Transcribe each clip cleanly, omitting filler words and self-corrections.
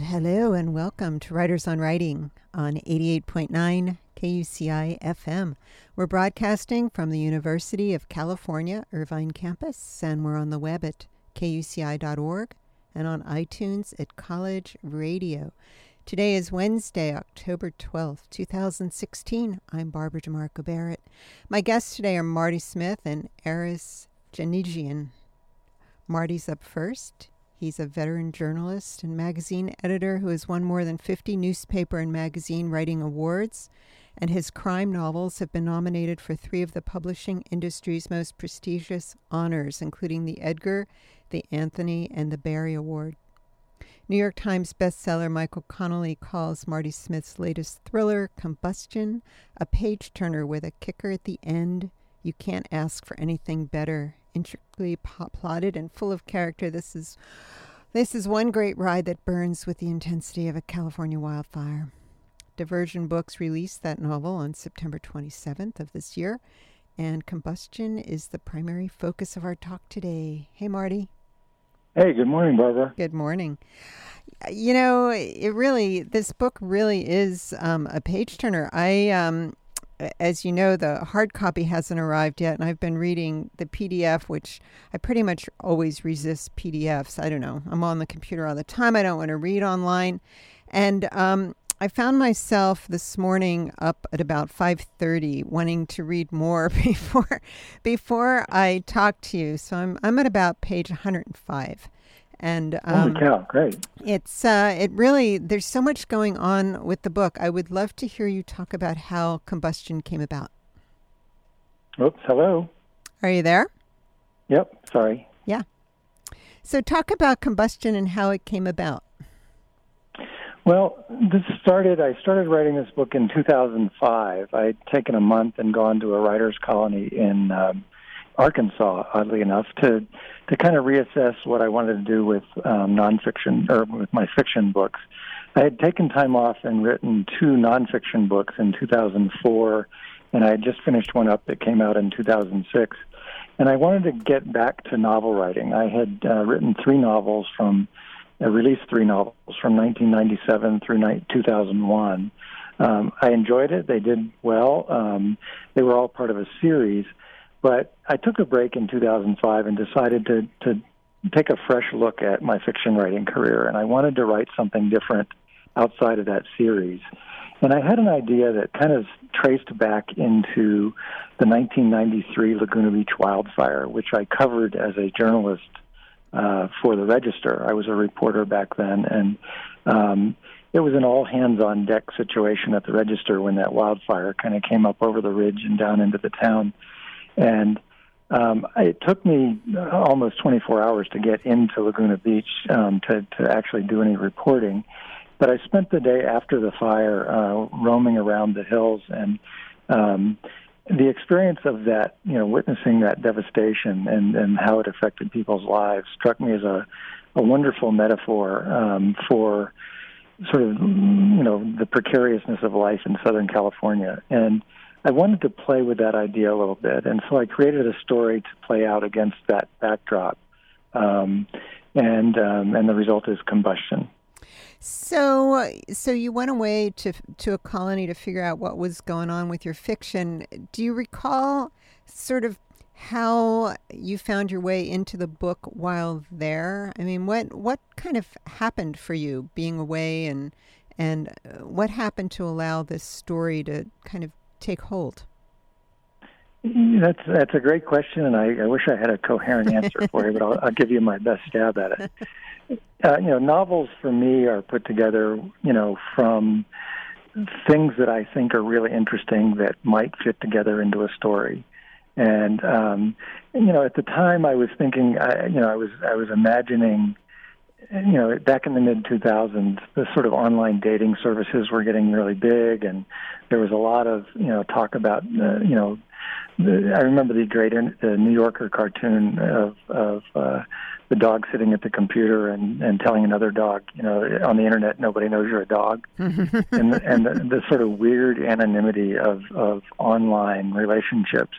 Hello and welcome to Writers on Writing on 88.9 KUCI FM. We're broadcasting from the University of California, Irvine campus, and we're on the web at kuci.org and on iTunes at College Radio. Today is Wednesday, October 12th, 2016. I'm Barbara DeMarco Barrett. My guests today are Marty Smith and Aris Janigian. Marty's up first. He's a veteran journalist and magazine editor who has won more than 50 newspaper and magazine writing awards, and his crime novels have been nominated for 3 of the publishing industry's most prestigious honors, including the Edgar, the Anthony, and the Barry Award. New York Times bestseller Michael Connelly calls Marty Smith's latest thriller, Combustion, a page-turner with a kicker at the end. You can't ask for anything better. Intricately plotted and full of character, this is one great ride that burns with the intensity of a California wildfire. Diversion Books released that novel on September 27th of this year, and Combustion is the primary focus of our talk today. Hey, Marty. Hey, good morning, Barbara. Good morning. You know, this book really is a page-turner. As you know, the hard copy hasn't arrived yet, and I've been reading the PDF, which I pretty much always resist PDFs. I don't know. I'm on the computer all the time. I don't want to read online. And I found myself this morning up at about 5:30 wanting to read more before I talk to you. So I'm at about page 105. And holy cow, great. There's so much going on with the book. I would love to hear you talk about how Combustion came about. Oops, hello. Are you there? Yep, sorry. Yeah. So talk about Combustion and how it came about. Well, I started writing this book in 2005. I'd taken a month and gone to a writer's colony in Arkansas, oddly enough, to kind of reassess what I wanted to do with nonfiction, or with my fiction books. I had taken time off and written 2 nonfiction books in 2004, and I had just finished one up that came out in 2006. And I wanted to get back to novel writing. I had released 3 novels from 1997 through 2001. I enjoyed it. They did well. They were all part of a series. But I took a break in 2005 and decided to take a fresh look at my fiction writing career, and I wanted to write something different outside of that series. And I had an idea that kind of traced back into the 1993 Laguna Beach wildfire, which I covered as a journalist for the Register. I was a reporter back then, and it was an all-hands-on-deck situation at the Register when that wildfire kind of came up over the ridge and down into the town. And it took me almost 24 hours to get into Laguna Beach to actually do any reporting. But I spent the day after the fire roaming around the hills, and the experience of that, witnessing that devastation and how it affected people's lives struck me as a wonderful metaphor for sort of, the precariousness of life in Southern California. And I wanted to play with that idea a little bit, and so I created a story to play out against that backdrop, and the result is Combustion. So you went away to a colony to figure out what was going on with your fiction. Do you recall sort of how you found your way into the book while there? I mean, what kind of happened for you being away, and what happened to allow this story to kind of take hold? That's a great question, and I wish I had a coherent answer for you, but I'll give you my best stab at it. Novels for me are put together, from things that I think are really interesting that might fit together into a story. And at the time I was thinking, I was imagining, back in the mid-2000s, the sort of online dating services were getting really big, and there was a lot of, talk about, I remember the great New Yorker cartoon of the dog sitting at the computer and telling another dog, on the internet, nobody knows you're a dog. and the sort of weird anonymity of online relationships.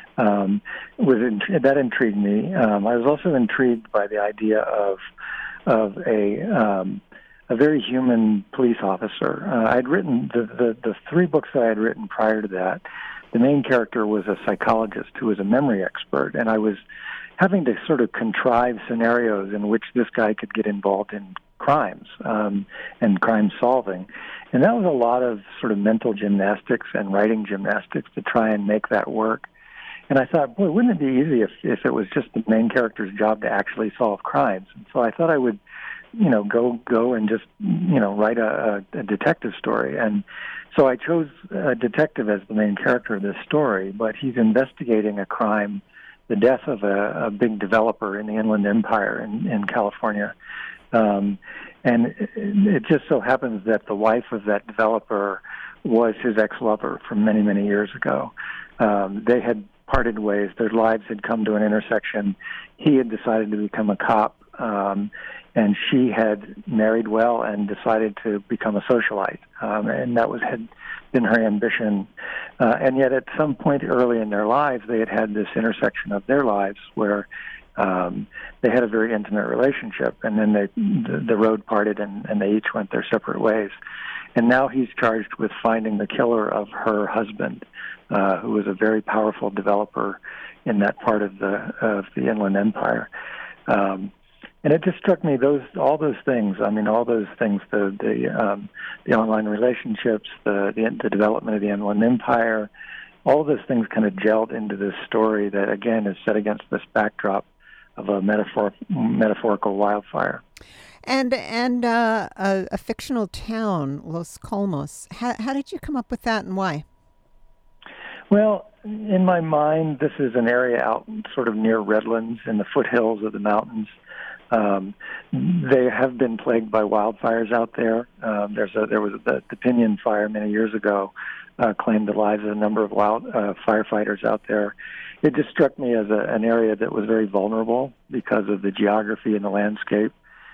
That intrigued me. I was also intrigued by the idea of a very human police officer. I'd written the three books that I had written prior to that. The main character was a psychologist who was a memory expert, and I was having to sort of contrive scenarios in which this guy could get involved in crimes and crime solving. And that was a lot of sort of mental gymnastics and writing gymnastics to try and make that work. And I thought, boy, wouldn't it be easy if it was just the main character's job to actually solve crimes? And so I thought I would, go and just, write a detective story. And so I chose a detective as the main character of this story, but he's investigating a crime, the death of a big developer in the Inland Empire in California. And it just so happens that the wife of that developer was his ex-lover from many, many years ago. They had parted ways. Their lives had come to an intersection. He had decided to become a cop, and she had married well and decided to become a socialite. And that had been her ambition. And yet at some point early in their lives, they had this intersection of their lives where they had a very intimate relationship, and then the road parted, and they each went their separate ways. And now he's charged with finding the killer of her husband, who was a very powerful developer in that part of the Inland Empire. And it just struck me all those things. I mean, all those things: the online relationships, the development of the Inland Empire. All of those things kind of gelled into this story that, again, is set against this backdrop of a metaphorical wildfire. And a fictional town, Los Colmos. How did you come up with that, and why? Well, in my mind, this is an area out sort of near Redlands in the foothills of the mountains. They have been plagued by wildfires out there. There was the Pinyon Fire many years ago, claimed the lives of a number of firefighters out there. It just struck me as an area that was very vulnerable because of the geography and the landscape.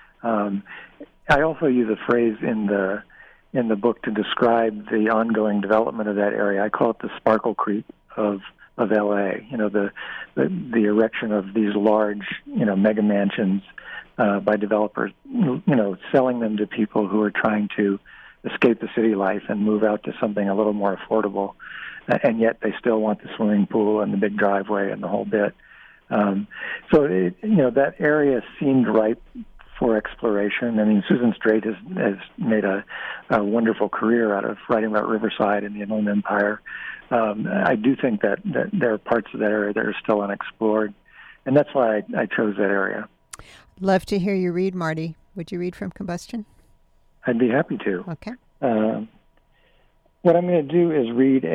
I also use a phrase in the book to describe the ongoing development of that area. I call it the Sparkle Creek of L.A. The erection of these large, mega mansions by developers, selling them to people who are trying to escape the city life and move out to something a little more affordable, and yet they still want the swimming pool and the big driveway and the whole bit. That area seemed ripe for exploration. I mean, Susan Straight has made a wonderful career out of writing about Riverside and the Inland Empire. I do think that there are parts of that area that are still unexplored, and that's why I chose that area. Love to hear you read, Marty. Would you read from Combustion? I'd be happy to. Okay. What I'm going to do is read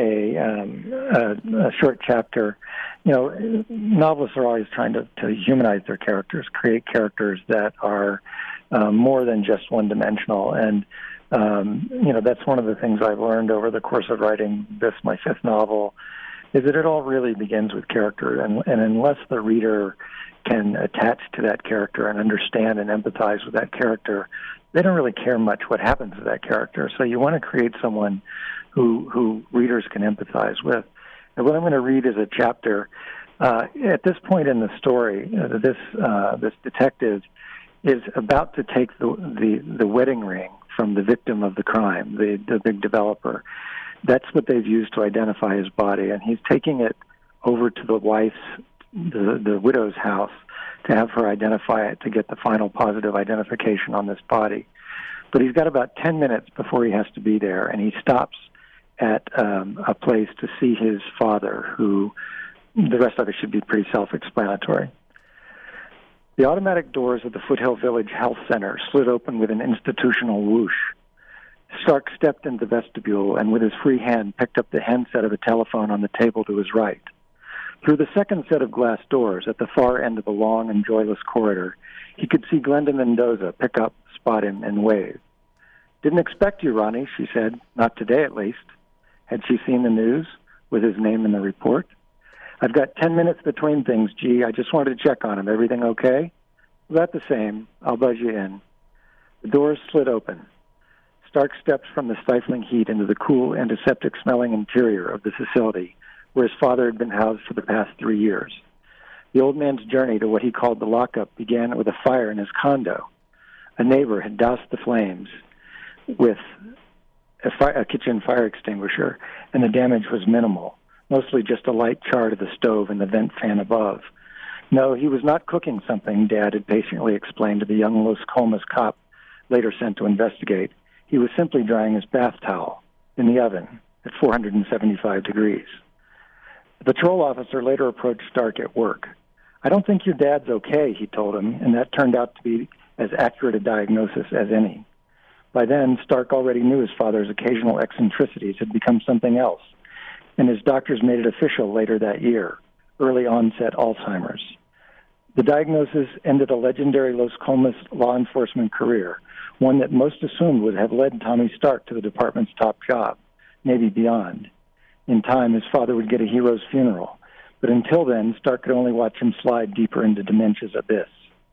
a short chapter. Novelists are always trying to humanize their characters, create characters that are more than just one-dimensional. And, that's one of the things I've learned over the course of writing this, my fifth novel, is that it all really begins with character. And unless the reader can attach to that character and understand and empathize with that character, they don't really care much what happens to that character. So you want to create someone who readers can empathize with. And what I'm going to read is a chapter. At this point in the story, this detective is about to take the wedding ring from the victim of the crime, the big developer. That's what they've used to identify his body, and he's taking it over to the wife's, the widow's house, to have her identify it to get the final positive identification on this body. But he's got about 10 minutes before he has to be there, and he stops at a place to see his father, who the rest of it should be pretty self-explanatory. The automatic doors of the Foothill Village Health Center slid open with an institutional whoosh. Stark stepped into the vestibule and with his free hand picked up the handset of a telephone on the table to his right. Through the second set of glass doors at the far end of the long and joyless corridor, he could see Glenda Mendoza pick up, spot him, and wave. "Didn't expect you, Ronnie," she said. "Not today, at least." Had she seen the news with his name in the report? "I've got 10 minutes between things, Gee. I just wanted to check on him. Everything okay?" "About the same. I'll buzz you in." The doors slid open. Stark stepped from the stifling heat into the cool, antiseptic-smelling interior of the facility, where his father had been housed for the past 3 years. The old man's journey to what he called the lockup began with a fire in his condo. A neighbor had doused the flames with a kitchen fire extinguisher, and the damage was minimal, mostly just a light char to the stove and the vent fan above. No, he was not cooking something, Dad had patiently explained to the young Las Culmas cop later sent to investigate. He was simply drying his bath towel in the oven at 475 degrees. The patrol officer later approached Stark at work. "I don't think your dad's okay," he told him, and that turned out to be as accurate a diagnosis as any. By then, Stark already knew his father's occasional eccentricities had become something else, and his doctors made it official later that year, early-onset Alzheimer's. The diagnosis ended a legendary Las Culmas law enforcement career, one that most assumed would have led Tommy Stark to the department's top job, maybe beyond. In time, his father would get a hero's funeral, but until then, Stark could only watch him slide deeper into dementia's abyss.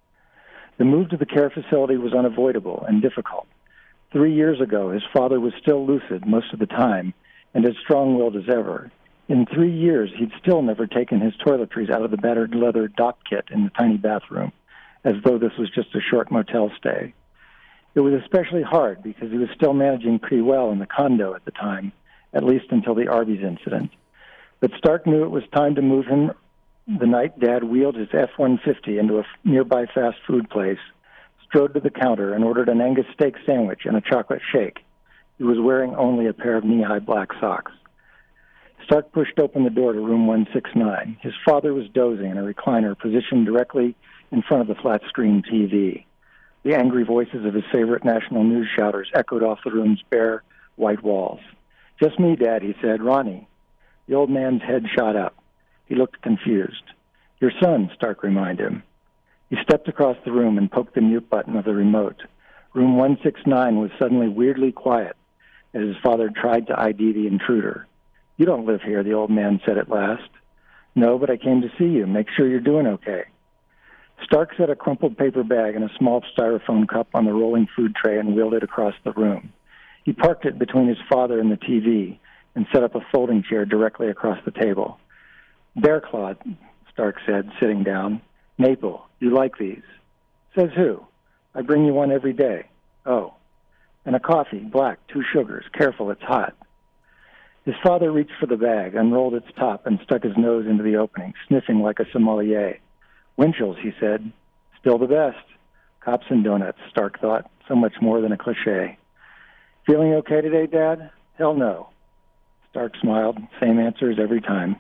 The move to the care facility was unavoidable and difficult. 3 years ago, his father was still lucid most of the time and as strong-willed as ever. In 3 years, he'd still never taken his toiletries out of the battered leather dock kit in the tiny bathroom, as though this was just a short motel stay. It was especially hard because he was still managing pretty well in the condo at the time, at least until the Arby's incident. But Stark knew it was time to move him the night Dad wheeled his F-150 into a nearby fast food place, strode to the counter, and ordered an Angus steak sandwich and a chocolate shake. He was wearing only a pair of knee-high black socks. Stark pushed open the door to room 169. His father was dozing in a recliner positioned directly in front of the flat-screen TV. The angry voices of his favorite national news shouters echoed off the room's bare, white walls. "Just me, Dad," he said. "Ronnie." The old man's head shot up. He looked confused. "Your son," Stark reminded him. He stepped across the room and poked the mute button of the remote. Room 169 was suddenly weirdly quiet as his father tried to ID the intruder. "You don't live here," the old man said at last. "No, but I came to see you. Make sure you're doing okay." Stark set a crumpled paper bag and a small styrofoam cup on the rolling food tray and wheeled it across the room. He parked it between his father and the TV and set up a folding chair directly across the table. "Bear claw," Stark said, sitting down. "Maple. You like these?" "Says who? I bring you one every day." "Oh. And a coffee, black, 2 sugars. Careful, it's hot." His father reached for the bag, unrolled its top, and stuck his nose into the opening, sniffing like a sommelier. "Winchell's," he said. "Still the best." Cops and donuts, Stark thought, so much more than a cliche. "Feeling okay today, Dad?" "Hell no." Stark smiled, same answers every time.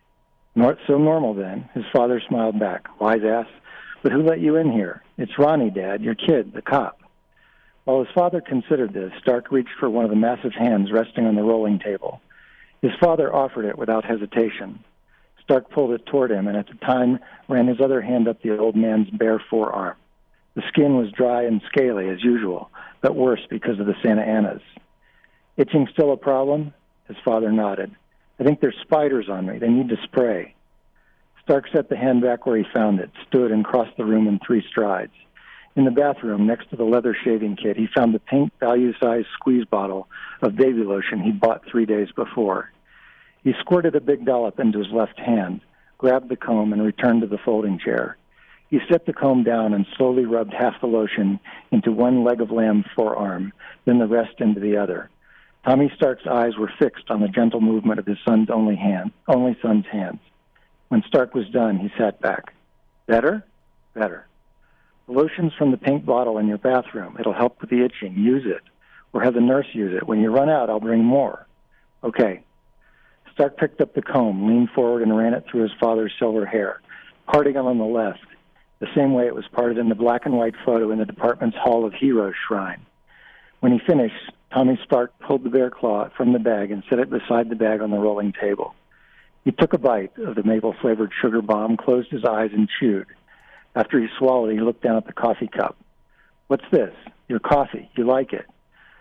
"So normal then." His father smiled back. "Wise ass. But who let you in here?" "It's Ronnie, Dad, your kid, the cop." While his father considered this, Stark reached for one of the massive hands resting on the rolling table. His father offered it without hesitation. Stark pulled it toward him and at the time ran his other hand up the old man's bare forearm. The skin was dry and scaly as usual, but worse because of the Santa Anas. "Itching still a problem?" His father nodded. "I think there's spiders on me. They need to spray." Stark set the hand back where he found it, stood and crossed the room in 3 strides. In the bathroom, next to the leather shaving kit, he found the pink value-sized squeeze bottle of baby lotion he'd bought 3 days before. He squirted a big dollop into his left hand, grabbed the comb, and returned to the folding chair. He set the comb down and slowly rubbed half the lotion into one leg of lamb forearm, then the rest into the other. Tommy Stark's eyes were fixed on the gentle movement of his son's only son's hands. When Stark was done, he sat back. "Better?" "Better." "The lotion's from the pink bottle in your bathroom. It'll help with the itching. Use it. Or have the nurse use it. When you run out, I'll bring more." "Okay." Stark picked up the comb, leaned forward, and ran it through his father's silver hair, parting it on the left, the same way it was parted in the black and white photo in the department's Hall of Heroes shrine. When he finished, Tommy Stark pulled the bear claw from the bag and set it beside the bag on the rolling table. He took a bite of the maple-flavored sugar bomb, closed his eyes, and chewed. After he swallowed, he looked down at the coffee cup. "What's this?" "Your coffee. You like it."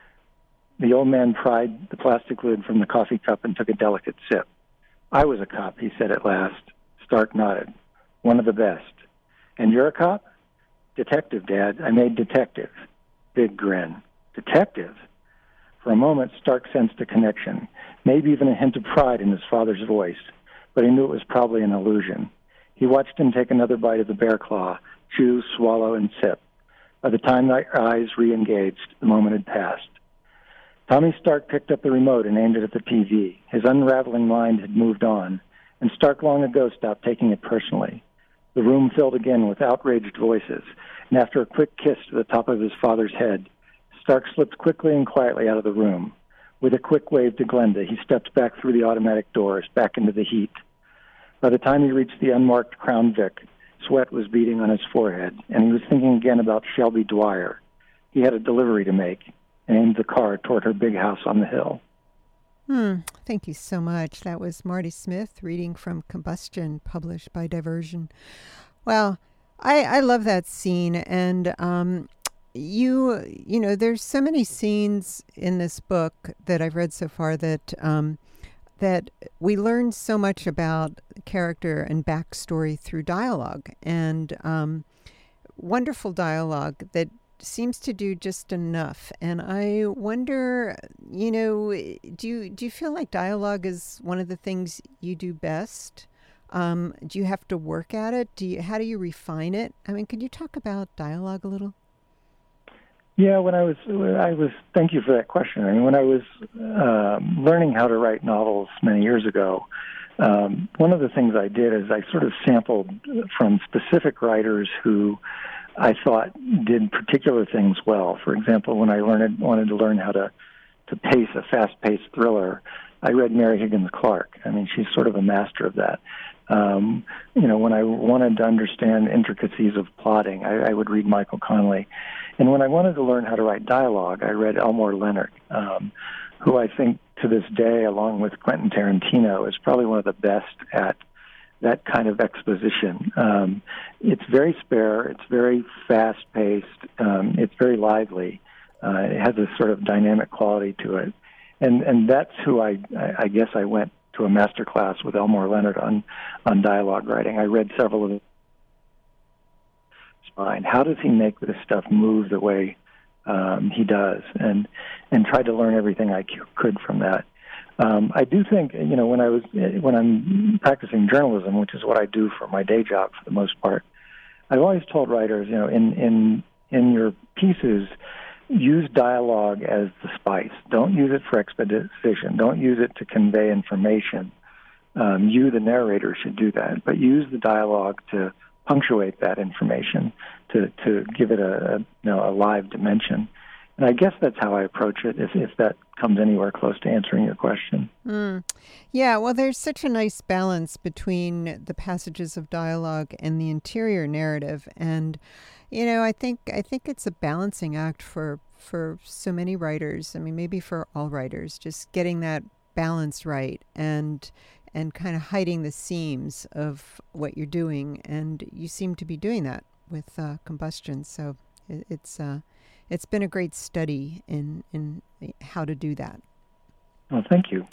The old man pried the plastic lid from the coffee cup and took a delicate sip. "I was a cop," he said at last. Stark nodded. "One of the best." "And you're a cop?" "Detective, Dad. I made detective." Big grin. "Detective?" For a moment, Stark sensed a connection, maybe even a hint of pride in his father's voice, but he knew it was probably an illusion. He watched him take another bite of the bear claw, chew, swallow, and sip. By the time their eyes re-engaged, the moment had passed. Tommy Stark picked up the remote and aimed it at the TV. His unraveling mind had moved on, and Stark long ago stopped taking it personally. The room filled again with outraged voices, and after a quick kiss to the top of his father's head, Stark slipped quickly and quietly out of the room. With a quick wave to Glenda, he stepped back through the automatic doors, back into the heat. By the time he reached the unmarked Crown Vic, sweat was beading on his forehead, and he was thinking again about Shelby Dwyer. He had a delivery to make, and aimed the car toward her big house on the hill. Thank you so much. That was Marty Smith reading from Combustion, published by Diversion. Well, I love that scene, and you know, there's so many scenes in this book that I've read so far that that we learn so much about character and backstory through dialogue, and wonderful dialogue that seems to do just enough. And I wonder, you know, do you feel like dialogue is one of the things you do best? Do you have to work at it? How do you refine it? I mean, could you talk about dialogue a little? Yeah, when I was, thank you for that question. I mean, when I was learning how to write novels many years ago, one of the things I did is I sort of sampled from specific writers who I thought did particular things well. For example, when I wanted to learn how to pace a fast-paced thriller, I read Mary Higgins Clark. I mean, she's sort of a master of that. You know, when I wanted to understand intricacies of plotting, I would read Michael Connelly. And when I wanted to learn how to write dialogue, I read Elmore Leonard, who I think to this day, along with Quentin Tarantino, is probably one of the best at that kind of exposition. It's very spare, it's very fast-paced, it's very lively. It has a sort of dynamic quality to it. And that's who I guess I went to a master class with Elmore Leonard on dialogue writing. I read several of his spine. How does he make this stuff move the way he does? And tried to learn everything I could from that. I do think, you know, when I'm practicing journalism, which is what I do for my day job for the most part, I've always told writers, you know, in your pieces, use dialogue as the spice. Don't use it for exposition. Don't use it to convey information. You, the narrator, should do that, but use the dialogue to punctuate that information, to give it a live dimension. And I guess that's how I approach it, if that comes anywhere close to answering your question. Yeah, well, there's such a nice balance between the passages of dialogue and the interior narrative. And, you know, I think it's a balancing act for so many writers. I mean, maybe for all writers, just getting that balance right and kind of hiding the seams of what you're doing. And you seem to be doing that with Combustion. So it's been a great study in how to do that. Well, thank you.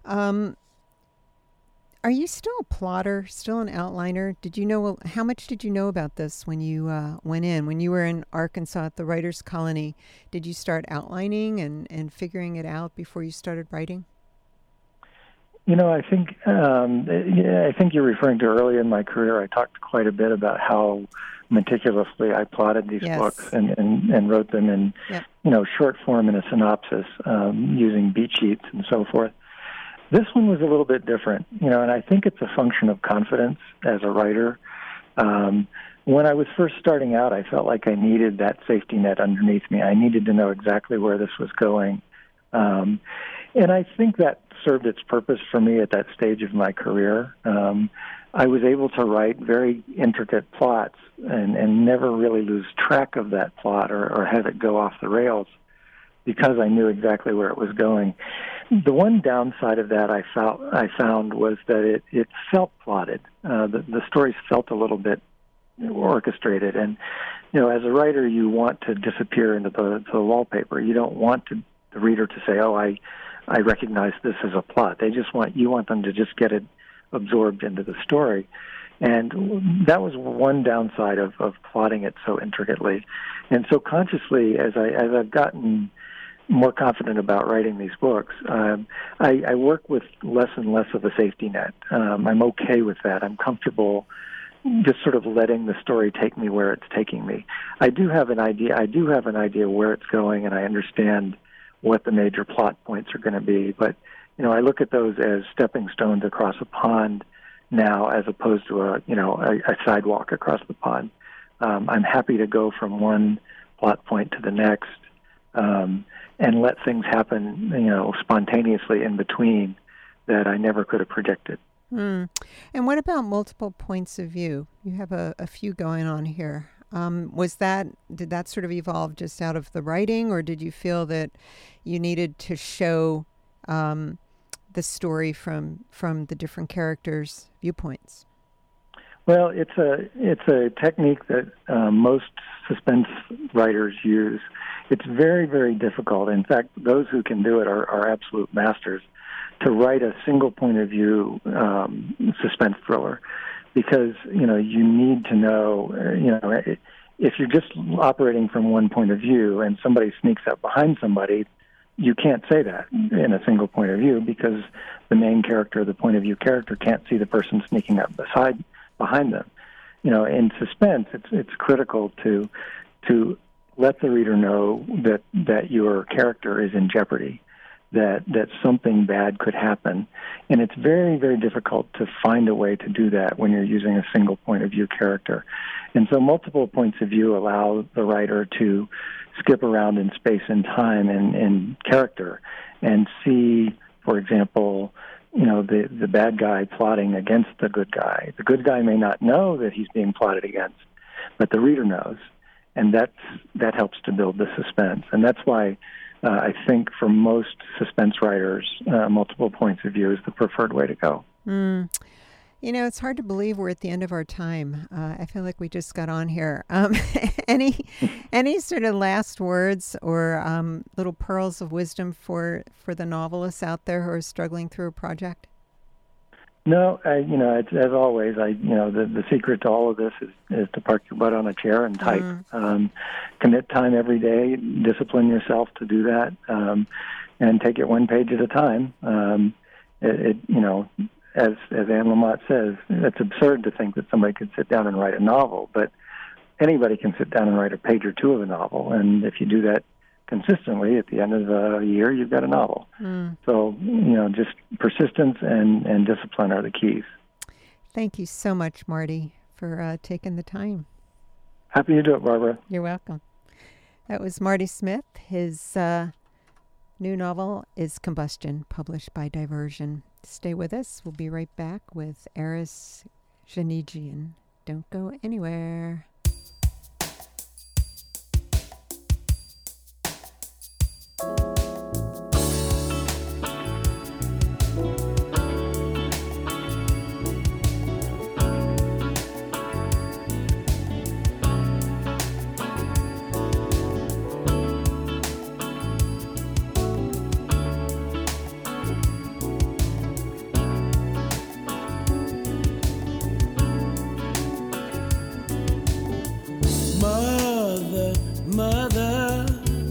Are you still a plotter, still an outliner? How much did you know about this when you went in? When you were in Arkansas at the Writers' Colony, did you start outlining and figuring it out before you started writing? You know, I think you're referring to early in my career. I talked quite a bit about how meticulously I plotted these books and wrote them in, short form in a synopsis, using beat sheets and so forth. This one was a little bit different, and I think it's a function of confidence as a writer. When I was first starting out, I felt like I needed that safety net underneath me. I needed to know exactly where this was going. And I think that served its purpose for me at that stage of my career. I was able to write very intricate plots and never really lose track of that plot or have it go off the rails because I knew exactly where it was going. The one downside of that I found was that it felt plotted. The stories felt a little bit orchestrated. And, as a writer, you want to disappear into the wallpaper. You don't want the reader to say, oh, I recognize this as a plot. You want them to just get it absorbed into the story. And that was one downside of plotting it so intricately. And so consciously, as I've gotten more confident about writing these books, I work with less and less of a safety net. I'm okay with that. I'm comfortable just sort of letting the story take me where it's taking me. I do have an idea where it's going, and I understand what the major plot points are going to be. But, I look at those as stepping stones across a pond now, as opposed to a sidewalk across the pond. I'm happy to go from one plot point to the next, and let things happen, spontaneously in between that I never could have predicted. And what about multiple points of view? You have a few going on here. Did that sort of evolve just out of the writing, or did you feel that you needed to show the story from the different characters' viewpoints? Well, it's a technique that most suspense writers use. It's very, very difficult. In fact, those who can do it are absolute masters, to write a single point of view suspense thriller, because you need to know if you're just operating from one point of view and somebody sneaks up behind somebody, you can't say that in a single point of view, because the main character, the point of view character, can't see the person sneaking up behind them. In suspense, it's critical to let the reader know that your character is in jeopardy, that something bad could happen. And it's very, very difficult to find a way to do that when you're using a single point of view character. And so multiple points of view allow the writer to skip around in space and time and character and see, for example, the bad guy plotting against the good guy. The good guy may not know that he's being plotted against, but the reader knows. And that helps to build the suspense. And that's why I think for most suspense writers, multiple points of view is the preferred way to go. It's hard to believe we're at the end of our time. I feel like we just got on here. Any sort of last words or little pearls of wisdom for the novelists out there who are struggling through a project? No, it's, as always, the secret to all of this is to park your butt on a chair and type. Commit time every day, discipline yourself to do that, and take it one page at a time. As Anne Lamott says, it's absurd to think that somebody could sit down and write a novel, but anybody can sit down and write a page or two of a novel, and if you do that consistently, at the end of a year, you've got a novel. So, just persistence and discipline are the keys. Thank you so much, Marty, for taking the time. Happy to do it, Barbara. You're welcome. That was Marty Smith. His new novel is Combustion, published by Diversion. Stay with us. We'll be right back with Aris Janigian. Don't go anywhere. Mother,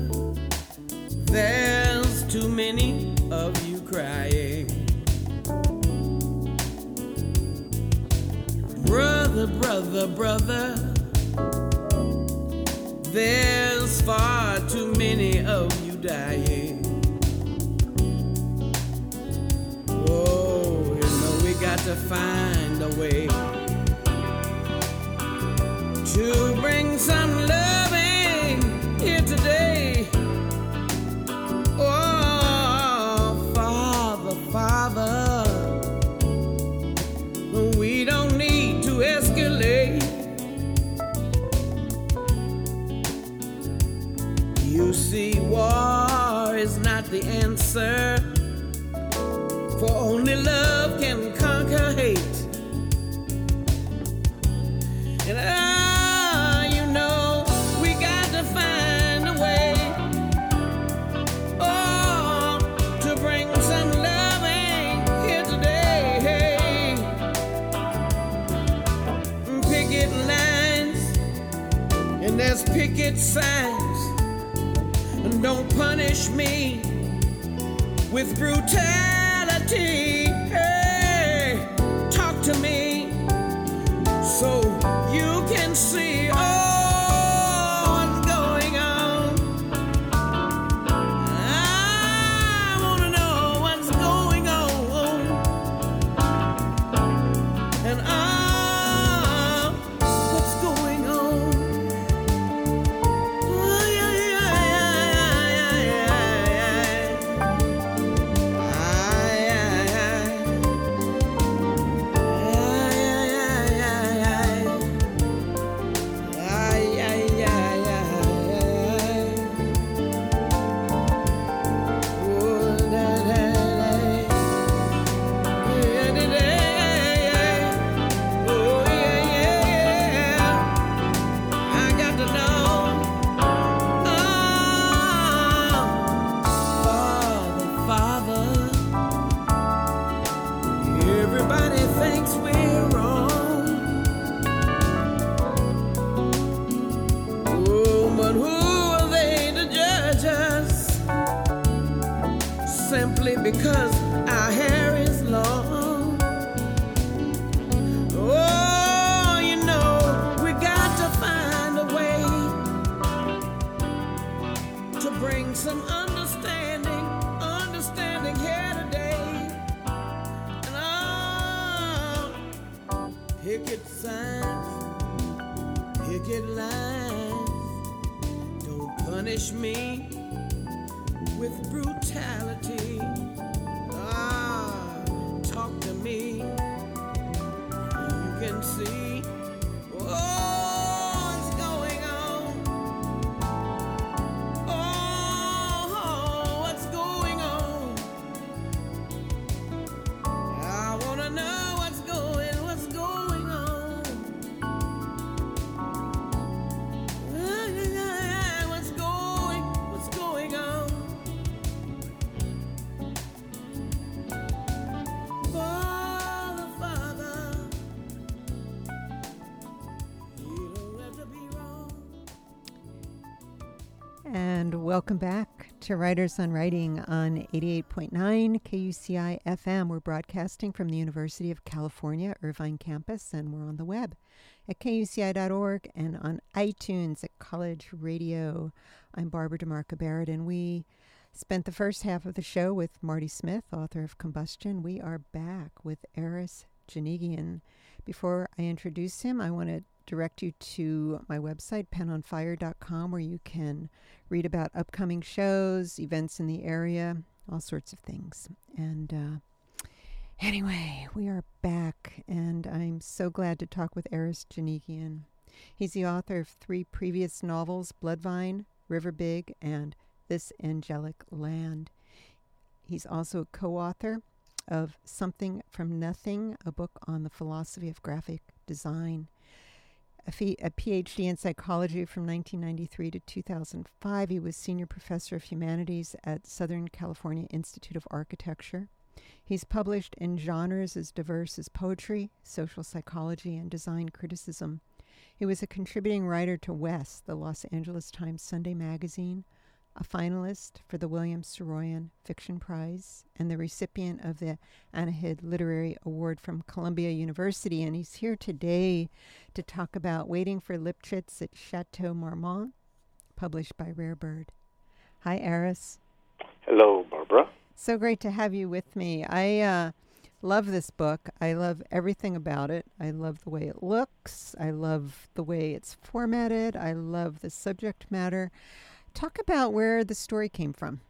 there's too many of you crying. Brother, there's far too many of you dying. Oh, we got to find a way to bring some loving here today. Oh, Father, we don't need to escalate. You see, war is not the answer, for only love can conquer hate. And we got to find a way, to bring some loving here today. Picket lines, and there's picket signs. And don't punish me with brutality. Hey, talk to me so simply because our hair is long. Oh, you know, we got to find a way to bring some understanding here today. And picket signs, picket lines, don't punish me with brutality. Talk to me. You can see what's going on. Oh, what's going on? I wanna know what's going on. What's going on? And welcome back to Writers on Writing on 88.9 KUCI FM. We're broadcasting from the University of California, Irvine campus, and we're on the web at kuci.org and on iTunes at College Radio. I'm Barbara DeMarco Barrett, and we spent the first half of the show with Marty Smith, author of Combustion. We are back with Aris Janigian. Before I introduce him, I want to direct you to my website, penonfire.com, where you can read about upcoming shows, events in the area, all sorts of things. And anyway, we are back, and I'm so glad to talk with Aris Janigian. He's the author of 3 previous novels, Bloodvine, River Big, and This Angelic Land. He's also a co-author of Something from Nothing, a book on the philosophy of graphic design. A PhD in psychology from 1993 to 2005. He was senior professor of humanities at Southern California Institute of Architecture. He's published in genres as diverse as poetry, social psychology, and design criticism. He was a contributing writer to West, the Los Angeles Times Sunday magazine, a finalist for the William Saroyan Fiction Prize, and the recipient of the Anahid Literary Award from Columbia University. And he's here today to talk about Waiting for Lipchitz at Chateau Marmont, published by Rare Bird. Hi, Aris. Hello, Barbara. So great to have you with me. I love this book. I love everything about it. I love the way it looks. I love the way it's formatted. I love the subject matter. Talk about where the story came from.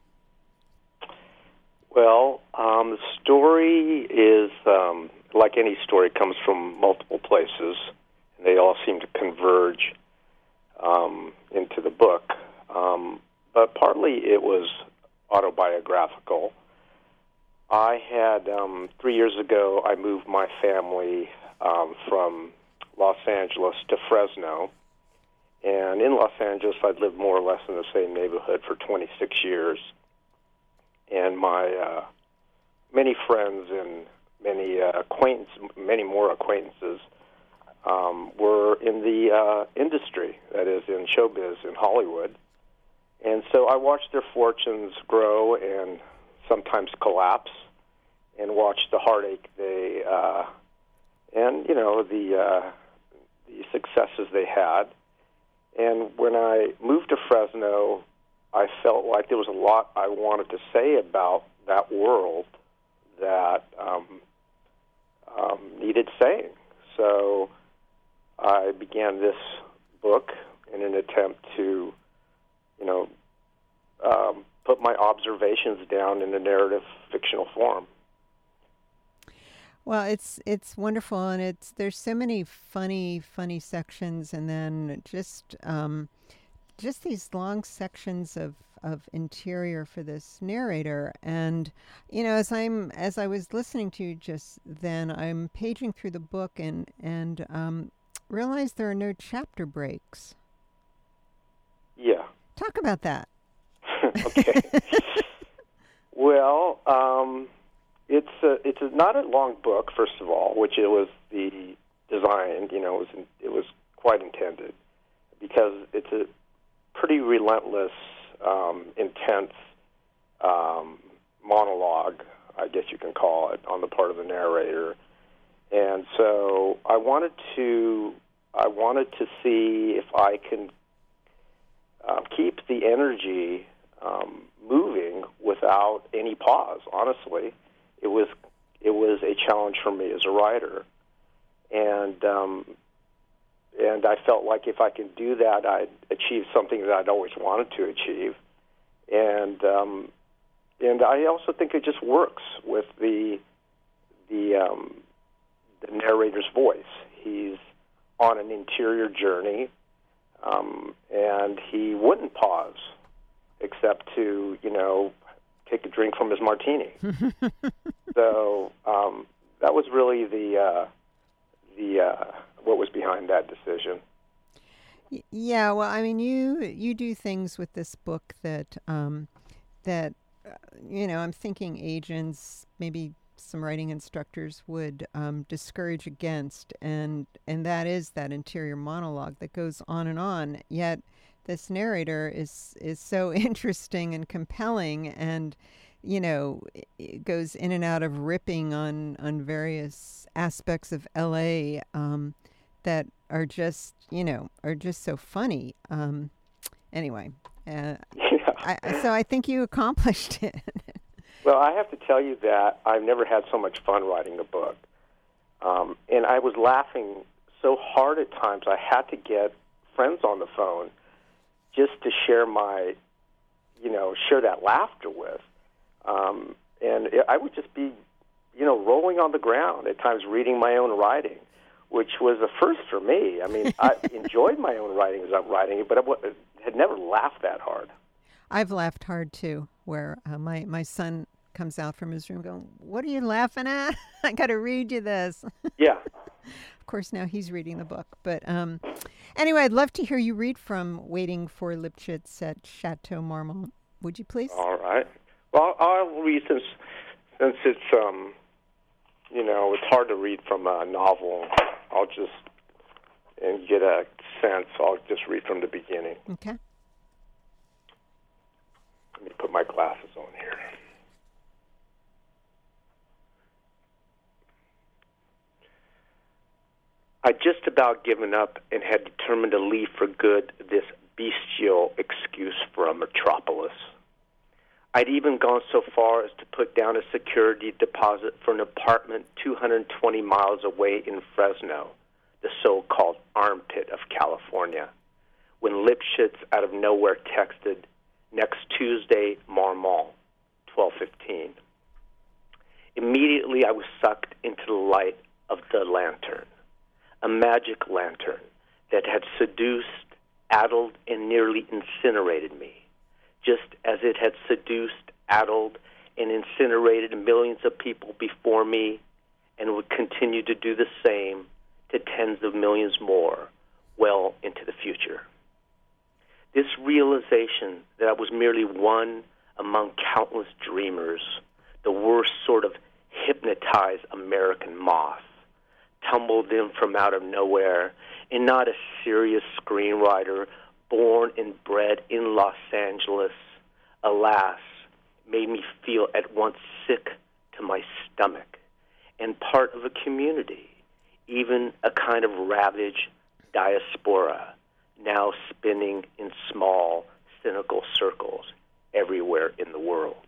Well, the story is, like any story, comes from multiple places, and they all seem to converge into the book. But partly it was autobiographical. I had, 3 years ago, I moved my family from Los Angeles to Fresno. And in Los Angeles, I'd lived more or less in the same neighborhood for 26 years. And my many friends and many more acquaintances were in the industry, that is, in showbiz in Hollywood. And so I watched their fortunes grow and sometimes collapse, and watched the heartache they and the successes they had. And when I moved to Fresno, I felt like there was a lot I wanted to say about that world that needed saying. So I began this book in an attempt to, put my observations down in a narrative fictional form. Well, it's wonderful, and there's so many funny sections, and then just these long sections of interior for this narrator. And as I was listening to you just then, I'm paging through the book and realized there are no chapter breaks. Yeah. Talk about that. Okay. Well, it's not a long book, first of all, which it was the design. It was quite intended, because it's a pretty relentless, intense monologue, I guess you can call it, on the part of the narrator. And so I wanted to see if I can keep the energy moving without any pause. Honestly, it was a challenge for me as a writer, and I felt like if I could do that, I'd achieve something that I'd always wanted to achieve, and I also think it just works with the narrator's voice. He's on an interior journey, and he wouldn't pause except to, take a drink from his martini. So that was really the what was behind that decision. Yeah, well, I mean, you do things with this book that I'm thinking agents, maybe some writing instructors would discourage against, and that is that interior monologue that goes on. Yet this narrator is so interesting and compelling, and it goes in and out of ripping on various aspects of LA that are just so funny. Anyway, so I think you accomplished it. Well, I have to tell you that I've never had so much fun writing a book. And I was laughing so hard at times I had to get friends on the phone just to share share that laughter with. And I would just be, rolling on the ground at times reading my own writing, which was a first for me. I mean, I enjoyed my own writing as I'm writing it, but I had never laughed that hard. I've laughed hard, too, where my son comes out from his room going, "What are you laughing at? I got to read you this." Yeah. Of course, now he's reading the book. But anyway, I'd love to hear you read from Waiting for Lipschitz at Chateau Marmont. Would you please? All right. Well, I'll read since it's, it's hard to read from a novel. I'll just, and get a sense, I'll just read from the beginning. Okay. Let me put my glasses on here. I'd just about given up and had determined to leave for good this bestial excuse for a metropolis. I'd even gone so far as to put down a security deposit for an apartment 220 miles away in Fresno, the so-called armpit of California, when Lipschitz out of nowhere texted, "Next Tuesday, Marmont, 12:15. Immediately I was sucked into the light of the lantern, a magic lantern that had seduced, addled, and nearly incinerated me, just as it had seduced, addled, and incinerated millions of people before me and would continue to do the same to tens of millions more well into the future. This realization that I was merely one among countless dreamers, the worst sort of hypnotized American moth, tumbled in from out of nowhere, and not a serious screenwriter born and bred in Los Angeles, alas, made me feel at once sick to my stomach and part of a community, even a kind of ravaged diaspora, now spinning in small, cynical circles everywhere in the world.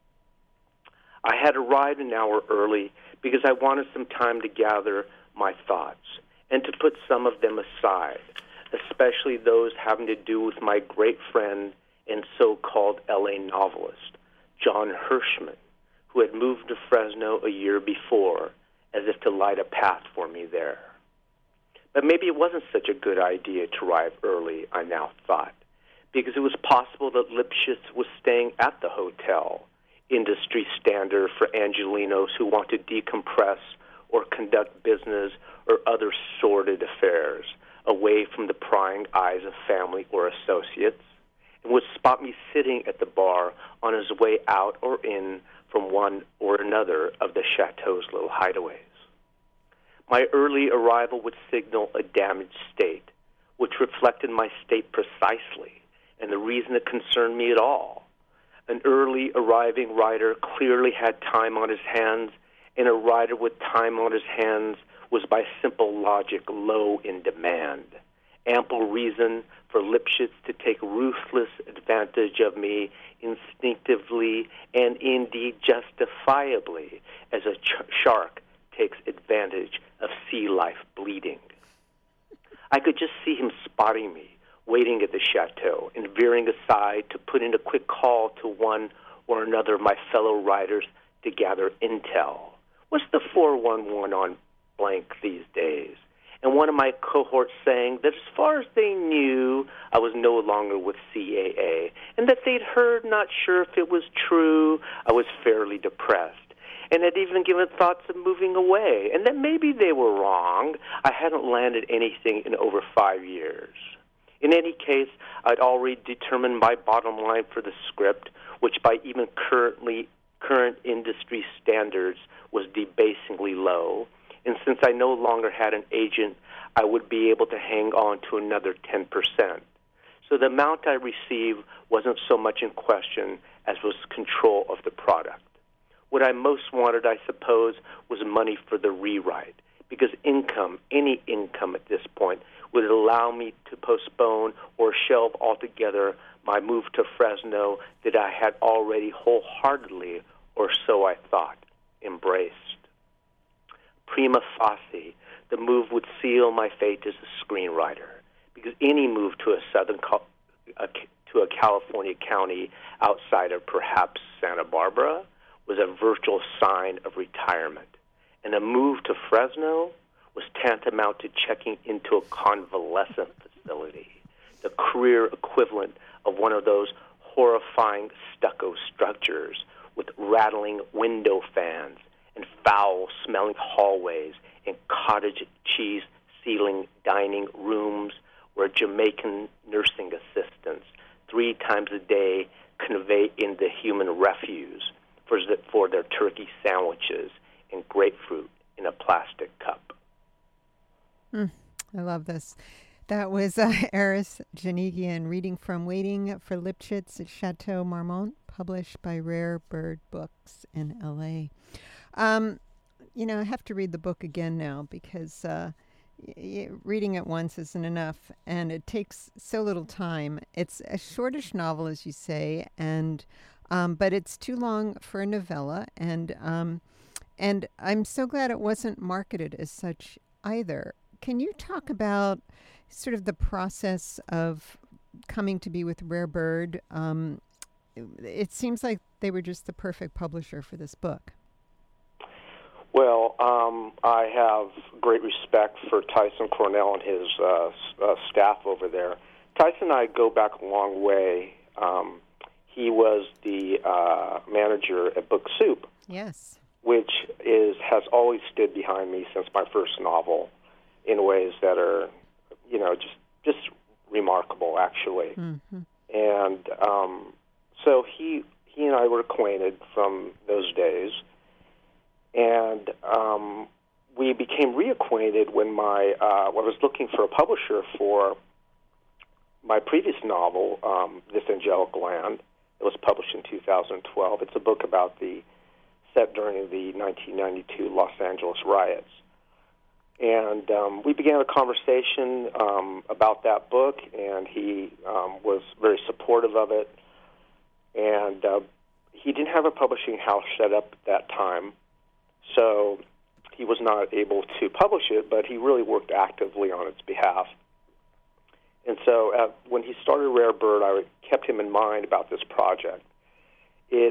I had arrived an hour early because I wanted some time to gather my thoughts and to put some of them aside, especially those having to do with my great friend and so-called L.A. novelist, John Hirschman, who had moved to Fresno a year before as if to light a path for me there. But maybe it wasn't such a good idea to arrive early, I now thought, because it was possible that Lipschitz was staying at the hotel, industry standard for Angelenos who want to decompress or conduct business or other sordid affairs away from the prying eyes of family or associates, and would spot me sitting at the bar on his way out or in from one or another of the chateau's little hideaways. My early arrival would signal a damaged state, which reflected my state precisely, and the reason it concerned me at all. An early arriving writer clearly had time on his hands, and a writer with time on his hands was by simple logic low in demand. Ample reason for Lipschitz to take ruthless advantage of me instinctively and indeed justifiably, as a shark takes advantage of sea life bleeding. I could just see him spotting me, waiting at the chateau and veering aside to put in a quick call to one or another of my fellow writers to gather intel. What's the 411 on blank these days? And one of my cohorts saying that as far as they knew, I was no longer with CAA, and that they'd heard, not sure if it was true, I was fairly depressed, and had even given thoughts of moving away, and that maybe they were wrong. I hadn't landed anything in over 5 years. In any case, I'd already determined my bottom line for the script, which by even current industry standards was debasingly low. And since I no longer had an agent, I would be able to hang on to another 10%. So the amount I received wasn't so much in question as was control of the product. What I most wanted, I suppose, was money for the rewrite, because income, any income at this point, would allow me to postpone or shelve altogether my move to Fresno that I had already wholeheartedly, or so I thought, embraced. Prima facie, the move would seal my fate as a screenwriter, because any move to a California county outside of perhaps Santa Barbara was a virtual sign of retirement, and a move to Fresno was tantamount to checking into a convalescent facility, the career equivalent of one of those horrifying stucco structures with rattling window fans and foul-smelling hallways and cottage cheese ceiling dining rooms where Jamaican nursing assistants 3 times a day convey in the human refuse for their turkey sandwiches and grapefruit in a plastic cup. I love this. That was Aris Janigian reading from Waiting for Lipschitz at Chateau Marmont, published by Rare Bird Books in L.A. I have to read the book again now because reading it once isn't enough, and it takes so little time. It's a shortish novel, as you say, and but it's too long for a novella, and I'm so glad it wasn't marketed as such either. Can you talk about sort of the process of coming to be with Rare Bird? It seems like they were just the perfect publisher for this book. Well, I have great respect for Tyson Cornell and his staff over there. Tyson and I go back a long way. He was the manager at Book Soup. Yes. Which has always stood behind me since my first novel in ways that are, just remarkable, actually. Mm-hmm. And so he and I were acquainted from those days, and we became reacquainted when I was looking for a publisher for my previous novel, This Angelic Land. It was published in 2012. It's a book about set during the 1992 Los Angeles riots. And we began a conversation about that book, and he was very supportive of it. And he didn't have a publishing house set up at that time, so he was not able to publish it, but he really worked actively on its behalf. And so when he started Rare Bird, I kept him in mind about this project. The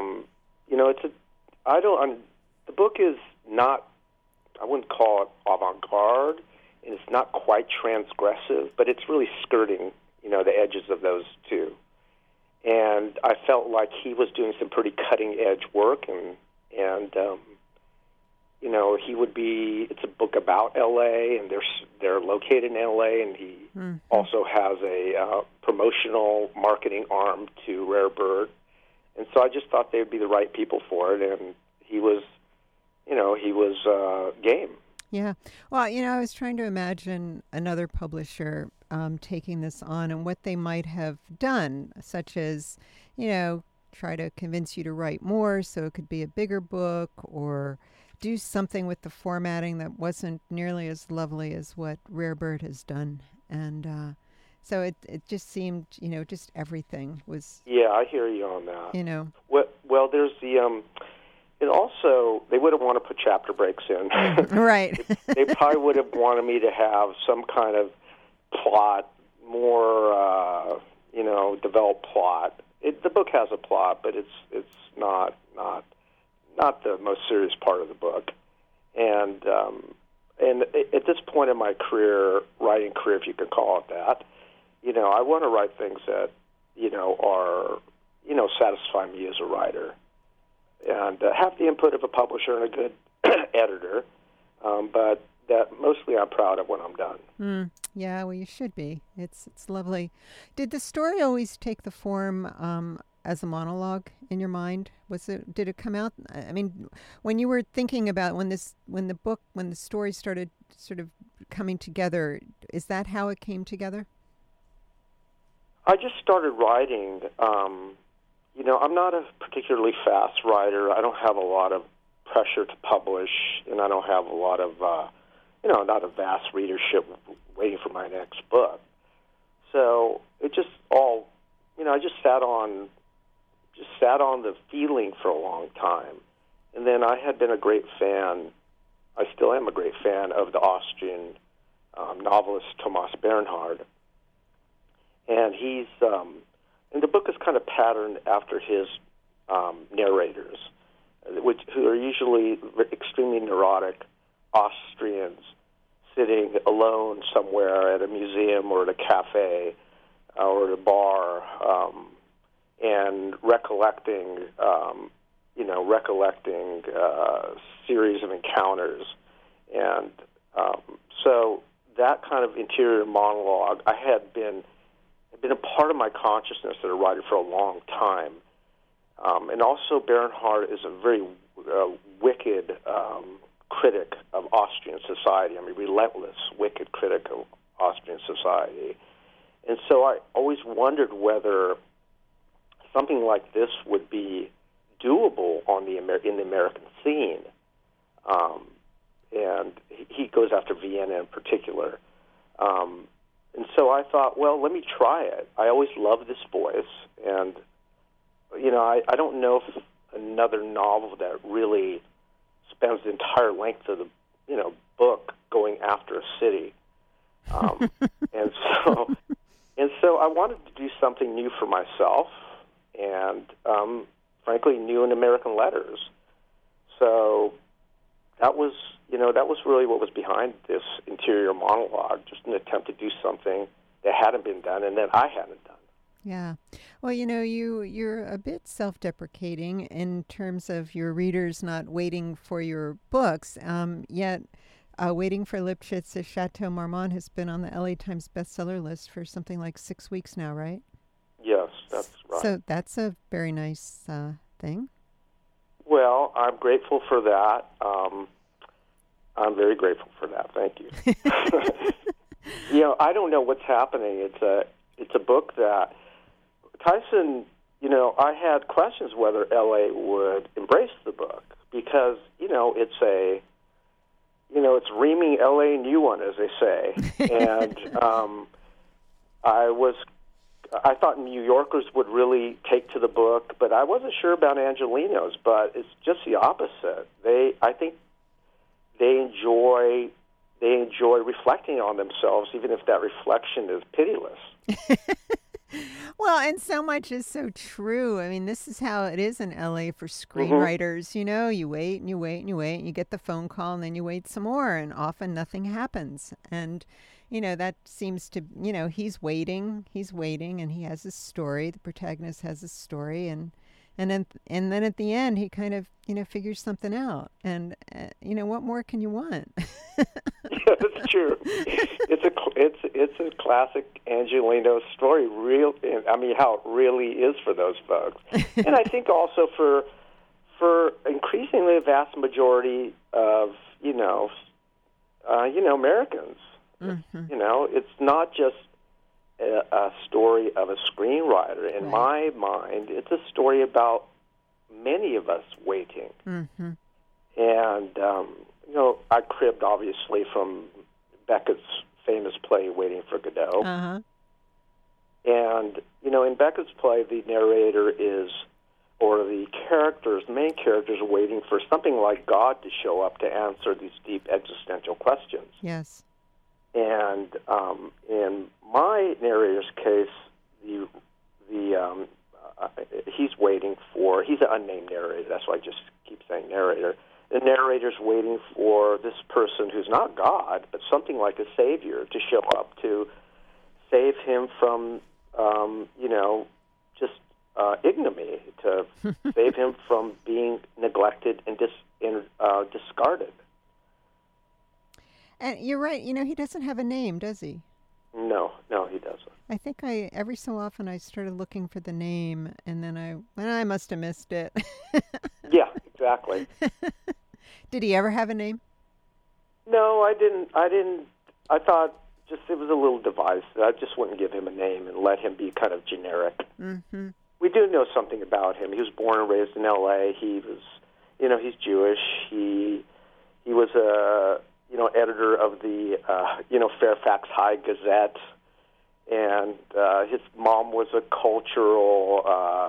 book is not, I wouldn't call it avant-garde, and it's not quite transgressive, but it's really skirting, the edges of those two. And I felt like he was doing some pretty cutting-edge work, and he would be. It's a book about L.A., and they're located in L.A., and he also has a promotional marketing arm to Rare Bird, and so I just thought they would be the right people for it, and he was game. Yeah. Well, I was trying to imagine another publisher taking this on and what they might have done, such as, try to convince you to write more so it could be a bigger book, or do something with the formatting that wasn't nearly as lovely as what Rare Bird has done. And so it just seemed, just everything was... Yeah, I hear you on that. Well, there's the... and also, they wouldn't want to put chapter breaks in. Right. They probably would have wanted me to have some kind of plot, more, developed plot. The book has a plot, but it's not the most serious part of the book. And at this point in my writing career, if you could call it that, I want to write things that, are, satisfy me as a writer, and have the input of a publisher and a good editor, but that mostly I'm proud of when I'm done. Yeah, well, you should be. It's lovely. Did the story always take the form as a monologue in your mind? Did it come out? I mean, when you were thinking about when the story started sort of coming together, is that how it came together? I just started writing. I'm not a particularly fast writer. I don't have a lot of pressure to publish, and I don't have a lot of, not a vast readership waiting for my next book. So it just all, I just sat on the feeling for a long time. And then I had been a great fan, I still am a great fan of the Austrian novelist Thomas Bernhard. And he's, and the book is kind of patterned after his narrators, who are usually extremely neurotic Austrians sitting alone somewhere at a museum or at a cafe or at a bar, and recollecting series of encounters. And so that kind of interior monologue had been a part of my consciousness as a writer for a long time. And also Bernhard is a very wicked critic of Austrian society. I mean, relentless, wicked critic of Austrian society. And so I always wondered whether something like this would be doable in the American scene. And he goes after Vienna in particular. And so I thought, well, let me try it. I always loved this voice, and I don't know if another novel that really spends the entire length of the book going after a city. and so I wanted to do something new for myself, and frankly, new in American letters. So that was really what was behind this interior monologue, just an attempt to do something that hadn't been done and that I hadn't done. Yeah. Well, you're a bit self-deprecating in terms of your readers not waiting for your books, yet Waiting for Lipschitz's Chateau Marmont has been on the LA Times bestseller list for something like 6 weeks now, right? Yes, that's right. So that's a very nice thing. Well, I'm grateful for that. I'm very grateful for that. Thank you. I don't know what's happening. It's a book that Tyson. I had questions whether L.A. would embrace the book because it's reaming L.A. new one, as they say, and I thought New Yorkers would really take to the book, but I wasn't sure about Angelenos. But it's just the opposite. I think they enjoy reflecting on themselves, even if that reflection is pitiless. Well, and so much is so true. I mean, this is how it is in LA for screenwriters. Mm-hmm. You wait and you wait and you wait, and you get the phone call, and then you wait some more, and often nothing happens. And that seems to, he's waiting, and he has his story. The protagonist has his story, and then at the end, he kind of, figures something out. And what more can you want? Yeah, that's true. It's a classic Angeleno story. How it really is for those folks, and I think also for increasingly a vast majority of Americans. Mm-hmm. It's not just a story of a screenwriter. In my mind, it's a story about many of us waiting. Mm-hmm. And, I cribbed, obviously, from Beckett's famous play, Waiting for Godot. Uh-huh. And, in Beckett's play, the narrator or the main characters are waiting for something like God to show up to answer these deep existential questions. Yes. And in my narrator's case, he's an unnamed narrator. That's why I just keep saying narrator. The narrator's waiting for this person who's not God, but something like a savior to show up to save him from, just ignominy, to save him from being neglected and discarded. And you're right. He doesn't have a name, does he? No, he doesn't. I think every so often I started looking for the name, and then I must have missed it. Yeah, exactly. Did he ever have a name? No, I didn't. I thought it was a little device. I just wouldn't give him a name and let him be kind of generic. Mm-hmm. We do know something about him. He was born and raised in L.A. He was, he's Jewish. He was a editor of the Fairfax High Gazette, and his mom was a cultural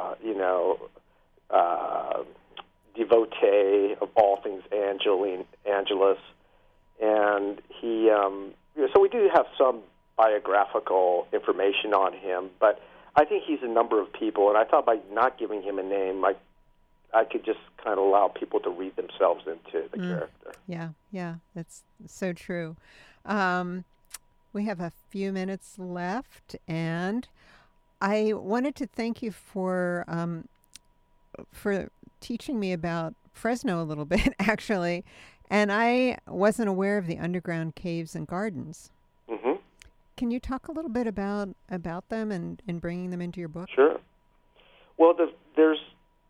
devotee of all things Angelus, and he. So we do have some biographical information on him, but I think he's a number of people, and I thought by not giving him a name, I could just kind of allow people to read themselves into the character. Yeah, that's so true. We have a few minutes left, and I wanted to thank you for teaching me about Fresno a little bit, actually. And I wasn't aware of the underground caves and gardens. Mm-hmm. Can you talk a little bit about them and bringing them into your book? Sure. Well, there's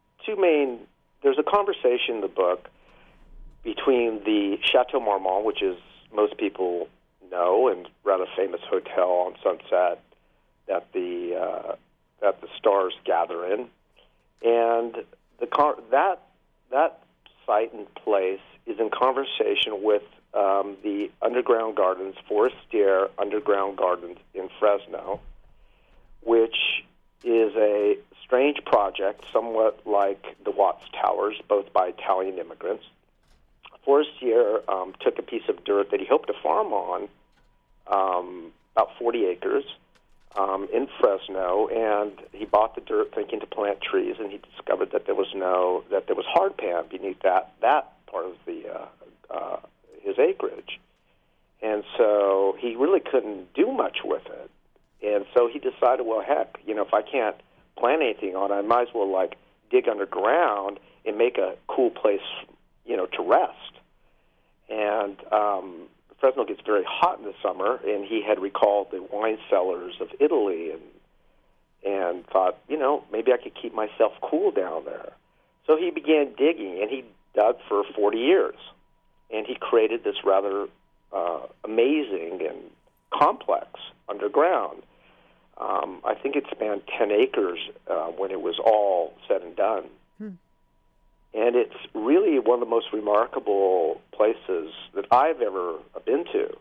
a conversation in the book between the Chateau Marmont, which is most people know, and rather famous hotel on Sunset that the stars gather in, and that site and place is in conversation with the underground gardens, Forestier Underground Gardens in Fresno, which is a strange project, somewhat like the Watts Towers, both by Italian immigrants. Forestier took a piece of dirt that he hoped to farm on, about 40 acres, in Fresno, and he bought the dirt thinking to plant trees, and he discovered that there was hardpan beneath that part of his acreage, and so he really couldn't do much with it. And so he decided, well, heck, if I can't plant anything on it, I might as well dig underground and make a cool place, to rest. And Fresno gets very hot in the summer, and he had recalled the wine cellars of Italy and thought, maybe I could keep myself cool down there. So he began digging, and he dug for 40 years, and he created this rather amazing and complex underground. I think it spanned 10 acres when it was all said and done. And it's really one of the most remarkable places that I've ever been to.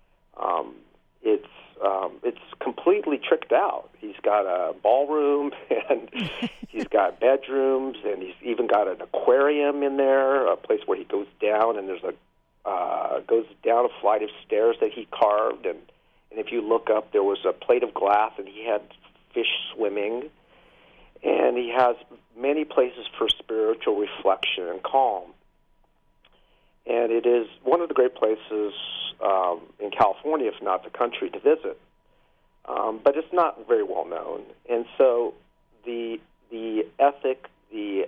It's completely tricked out. He's got a ballroom, and he's got bedrooms, and he's even got an aquarium in there, a place where he goes down, and there's goes down a flight of stairs that he carved, and if you look up, there was a plate of glass, and he had fish swimming, and he has many places for spiritual reflection and calm. And it is one of the great places in California, if not the country, to visit. But it's not very well known. And so the ethic, the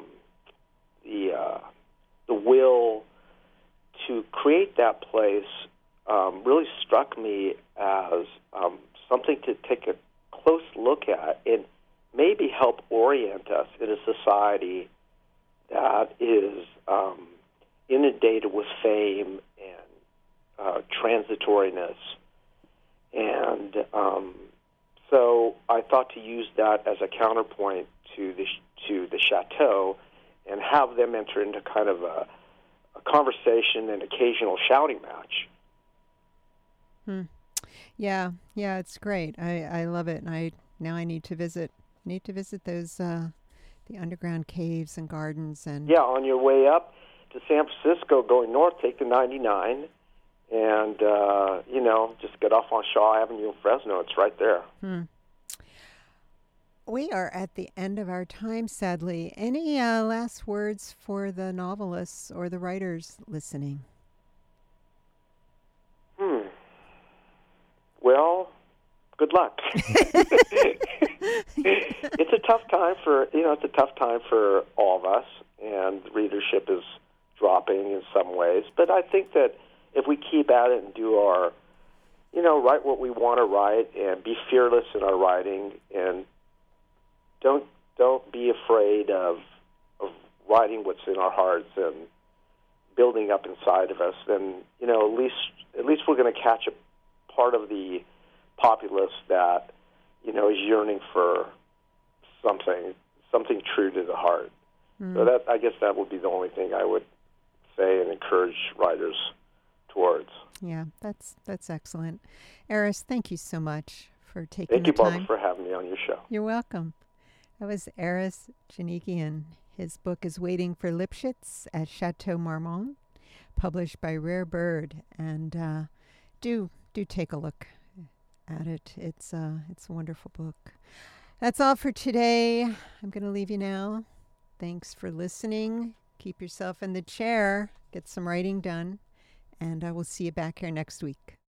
will to create that place really struck me as something to take a close look at and maybe help orient us in a society that is inundated with fame and transitoriness and So I thought to use that as a counterpoint to the chateau and have them enter into kind of a conversation and occasional shouting match. Yeah, it's great. I love it, and I need to visit those the underground caves and gardens. And on your way up to San Francisco, going north, take the 99, and just get off on Shaw Avenue in Fresno. It's right there. We are at the end of our time, sadly. Any last words for the novelists or the writers listening? Well, good luck. It's a tough time for all of us, and the readership is dropping in some ways. But I think that if we keep at it and do our, write what we want to write and be fearless in our writing, and don't be afraid of writing what's in our hearts and building up inside of us, then at least we're going to catch a part of the populace that is yearning for something true to the heart. So I guess that would be the only thing I would say and encourage writers towards. Yeah, that's excellent. Eris, thank you so much for taking the time. Thank you, Barbara, for having me on your show. You're welcome. That was Eris Janikian. His book is Waiting for Lipschitz at Chateau Marmont, published by Rare Bird. And do take a look at it. It's a wonderful book. That's all for today. I'm going to leave you now. Thanks for listening. Keep yourself in the chair. Get some writing done. And I will see you back here next week.